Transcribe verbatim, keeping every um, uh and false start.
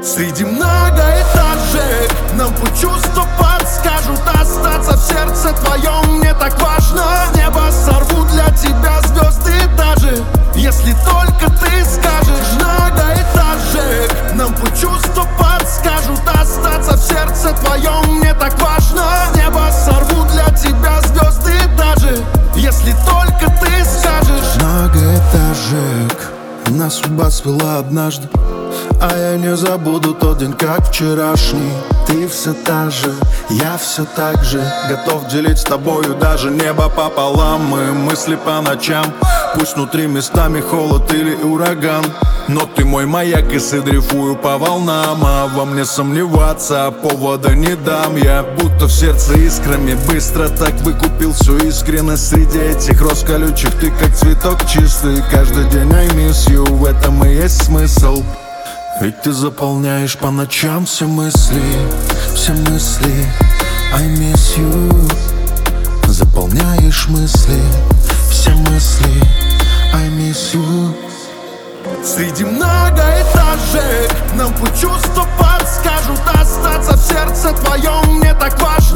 Среди многоэтажек нам путь чувства подскажут. Остаться в сердце твоем мне так важно. С неба сорву для тебя звезды даже, если только ты скажешь. Многоэтажек нам путь чувства подскажут. Остаться в сердце твоем мне так важно. С неба сорву для тебя звезды даже, если только ты скажешь. Многоэтажек нас судьба свела однажды, а я не забуду тот день, как вчерашний. Ты все та же, я все так же, готов делить с тобою даже небо пополам. Мы мысли по ночам, пусть внутри местами холод или ураган, но ты мой маяк, и дрейфую по волнам. А во мне сомневаться повода не дам. Я будто в сердце искрами быстро так выкупил всю искренность. Среди этих роз колючих ты как цветок чистый. Каждый день I miss you, в этом и есть смысл. Ведь ты заполняешь по ночам все мысли, все мысли I miss you. Заполняешь мысли, все мысли I miss you. Среди многоэтажек нам путь чувства подскажут. Остаться в сердце твоем мне так важно.